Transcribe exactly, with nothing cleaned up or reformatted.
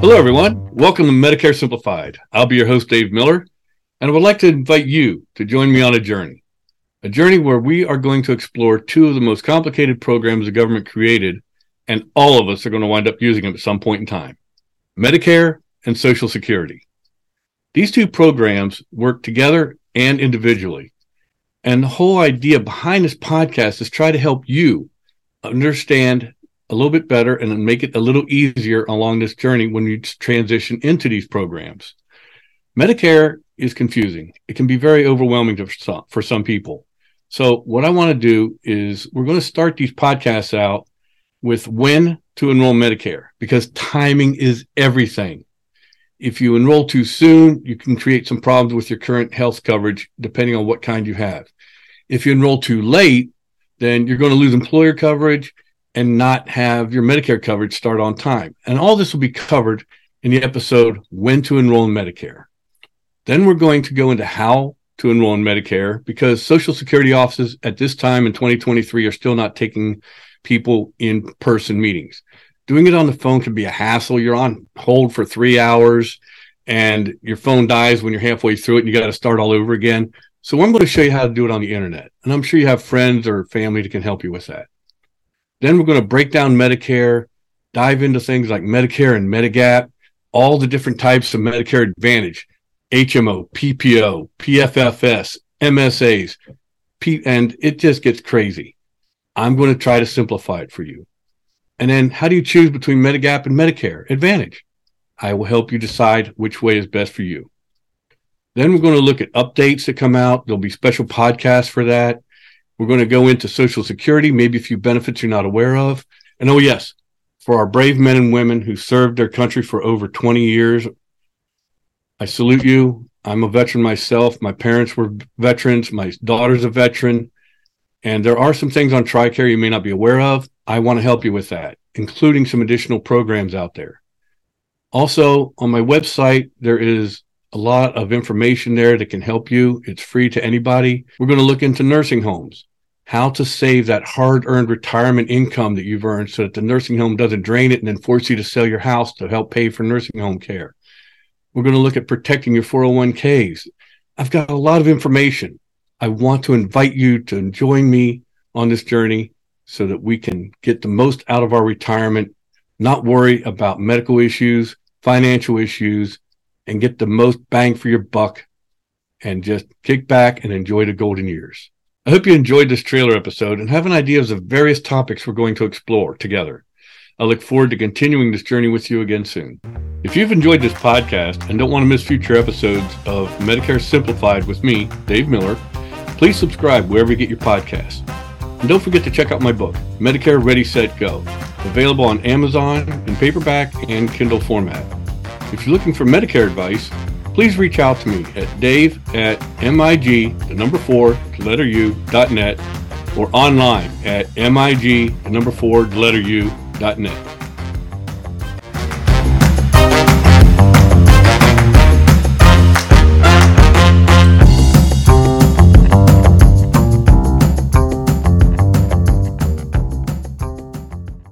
Hello, everyone. Welcome to Medicare Simplified. I'll be your host, Dave Miller, and I would like to invite you to join me on a journey, a journey where we are going to explore two of the most complicated programs the government created, and all of us are going to wind up using them at some point in time, Medicare and Social Security. These two programs work together and individually, and the whole idea behind this podcast is try to help you understand a little bit better and make it a little easier along this journey when you transition into these programs. Medicare is confusing. It can be very overwhelming to some, for some people. So what I want to do is we're going to start these podcasts out with when to enroll Medicare, because timing is everything. If you enroll too soon, you can create some problems with your current health coverage, depending on what kind you have. If you enroll too late, then you're going to lose employer coverage and not have your Medicare coverage start on time. And all this will be covered in the episode, When to Enroll in Medicare. Then we're going to go into how to enroll in Medicare, because Social Security offices at this time in twenty twenty-three are still not taking people in-person meetings. Doing it on the phone can be a hassle. You're on hold for three hours and your phone dies when you're halfway through it and you got to start all over again. So I'm going to show you how to do it on the internet. And I'm sure you have friends or family that can help you with that. Then we're going to break down Medicare, dive into things like Medicare and Medigap, all the different types of Medicare Advantage, H M O, P P O, P F F S, M S As, P- and it just gets crazy. I'm going to try to simplify it for you. And then how do you choose between Medigap and Medicare Advantage? I will help you decide which way is best for you. Then we're going to look at updates that come out. There'll be special podcasts for that. We're going to go into Social Security, maybe a few benefits you're not aware of. And oh, yes, for our brave men and women who served their country for over twenty years, I salute you. I'm a veteran myself. My parents were veterans. My daughter's a veteran. And there are some things on TRICARE you may not be aware of. I want to help you with that, including some additional programs out there. Also, on my website, there is a lot of information there that can help you. It's free to anybody. We're going to look into nursing homes, how to save that hard-earned retirement income that you've earned so that the nursing home doesn't drain it and then force you to sell your house to help pay for nursing home care. We're going to look at protecting your four oh one k's. I've got a lot of information. I want to invite you to join me on this journey so that we can get the most out of our retirement, not worry about medical issues, financial issues, and get the most bang for your buck and just kick back and enjoy the golden years. I hope you enjoyed this trailer episode and have an idea of the various topics we're going to explore together. I look forward to continuing this journey with you again soon. If you've enjoyed this podcast and don't want to miss future episodes of Medicare Simplified with me, Dave Miller, please subscribe wherever you get your podcasts. And don't forget to check out my book, Medicare Ready, Set, Go, available on Amazon in paperback and Kindle format. If you're looking for Medicare advice, please reach out to me at dave at mig, the number four, the letter u, dot net, or online at mig, the number four, the letter u, dot net.